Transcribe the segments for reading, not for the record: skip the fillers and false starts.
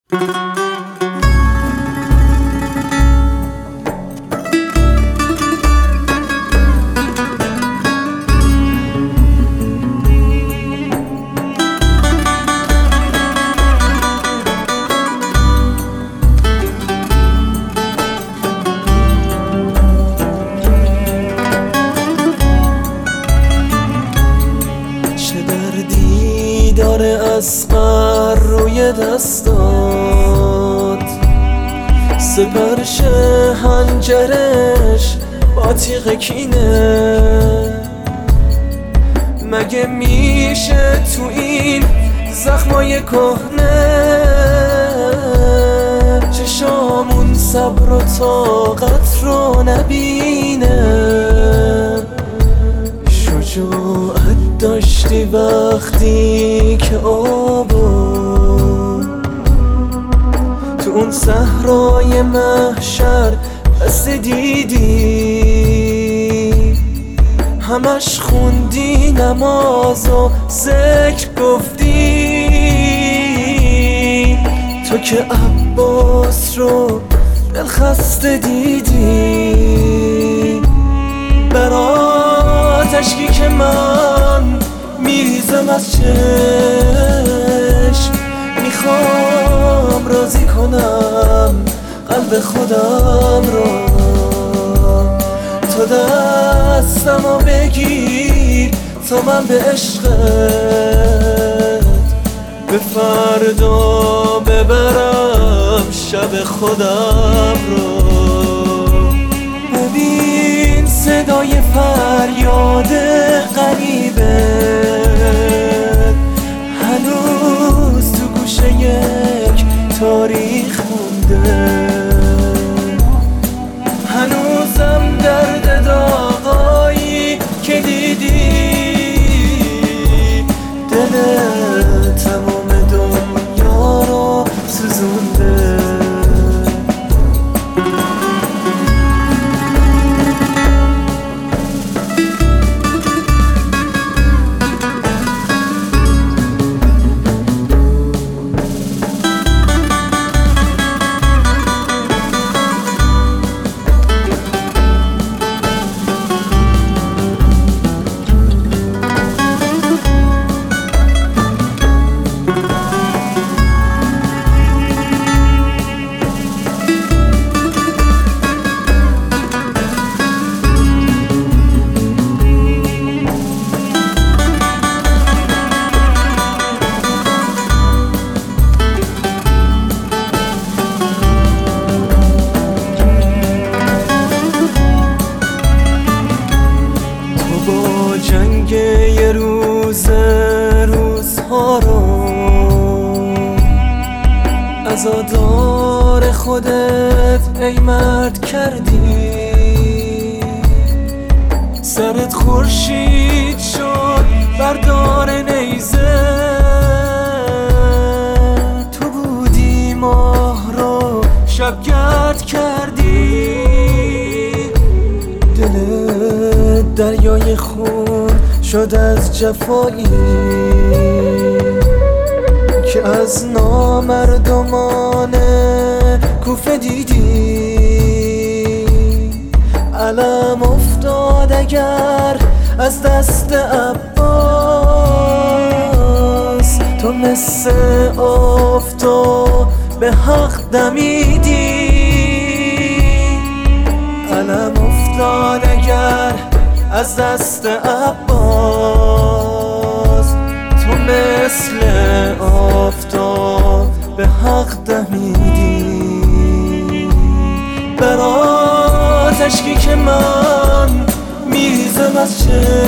چه دردی داره اصغر روی دستات، سپرش هنجرش با تیغ کینه. مگه میشه تو این زخمای کهنه چشامون صبر و طاقت رو نبینه؟ شجاعت داشتی وقتی که آبو تو اون صحرای محشر بس دیدی، همش خوندی نماز و ذکر گفتی. تو که عباس رو دلخسته دیدی، برات اشکی که من میریزم از چشم، میخوام راضی کنم قلب خودم رو. تو دستمو بگیر تا من به عشقت به فردا ببرم شب خودم رو. ببین صدای فریاد غریبه هنوز تو گوشه یک تاریخ مونده، هنوزم درد داغایی که دیدی دل تمام دنیا رو سوزونده. جنگ یه روزها رو عزادار خودت ای مرد کردی، سرت خورشید شد بردار نیزه. تو بودی ماه رو شبگرد کردی، دل دریای خون شد از جفایی که از نامردمان کوفه دیدی. علم افتاد اگر از دست عباس، تو مثل آفتاب به حق دمیدی. علم افتاد اگر از دست عباس، تو مثل آفتاب به حق دمیدی. برات اشکی که من میریزم از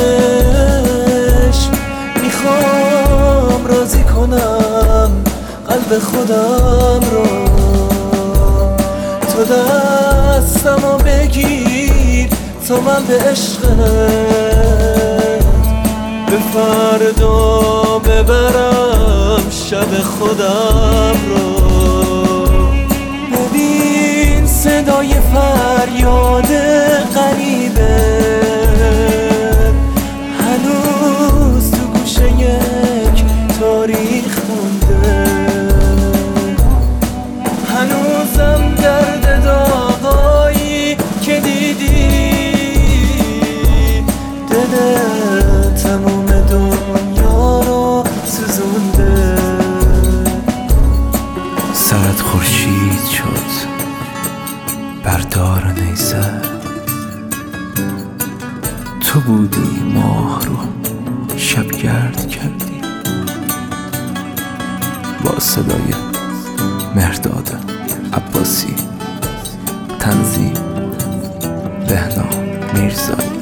چشم، میخوام راضی کنم قلب خودم رو. تو دستمو بگیر تا من به عشقت به فردا ببرم شب خودم رو. ببین صدای فریاد غریبه هنوز تو گوشه یک تاریخ مونده، درد کردی. با صدای مهرداد عباسی، تنظیم بهنام میرزایی.